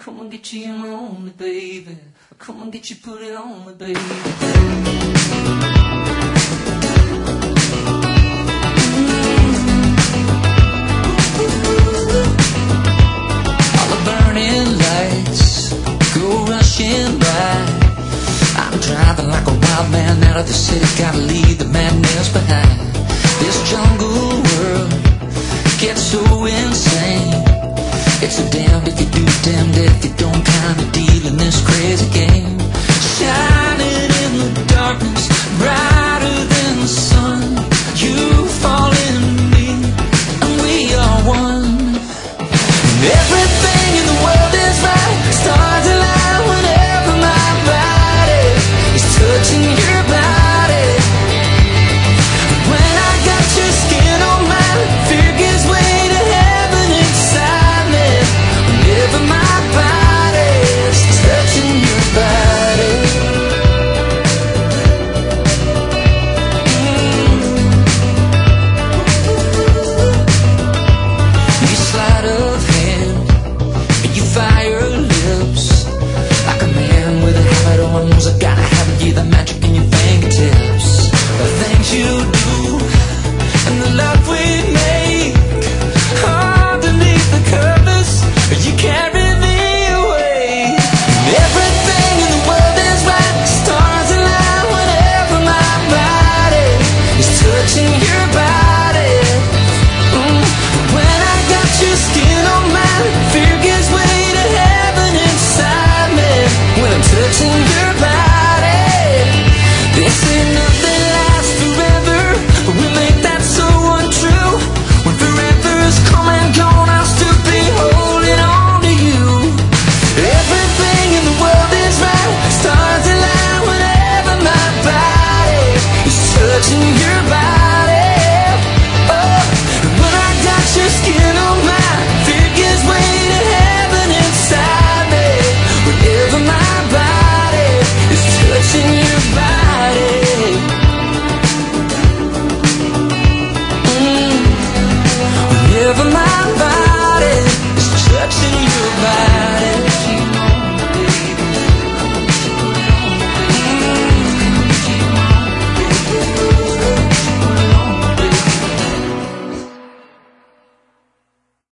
Come and get you on me, baby. Come and get you, put it on me, baby. All the burning lights go rushing by. I'm driving like a wild man out of the city. Gotta leave the madness behind. This jungle world gets so insane. It's so damned if you